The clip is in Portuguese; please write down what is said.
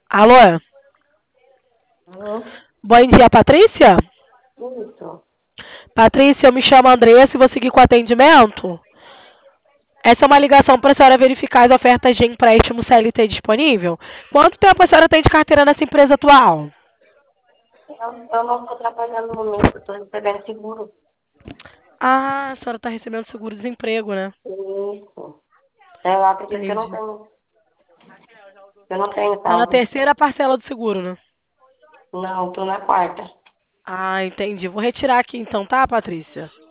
Alô? Alô? Bom dia, Patrícia? Isso. Patrícia, eu me chamo Andressa e vou seguir com o atendimento. Essa é uma ligação para a senhora verificar as ofertas de empréstimo CLT disponível. Quanto tempo a senhora tem de carteira nessa empresa atual? Eu não estou trabalhando no momento, estou recebendo seguro. Ah, a senhora está recebendo seguro-desemprego, né? Isso. Eu acredito que Entendi. eu não tenho Tá na saldo. terceira parcela do seguro, né? Não, estou na quarta. Ah, entendi. Vou retirar aqui então, tá, Patrícia?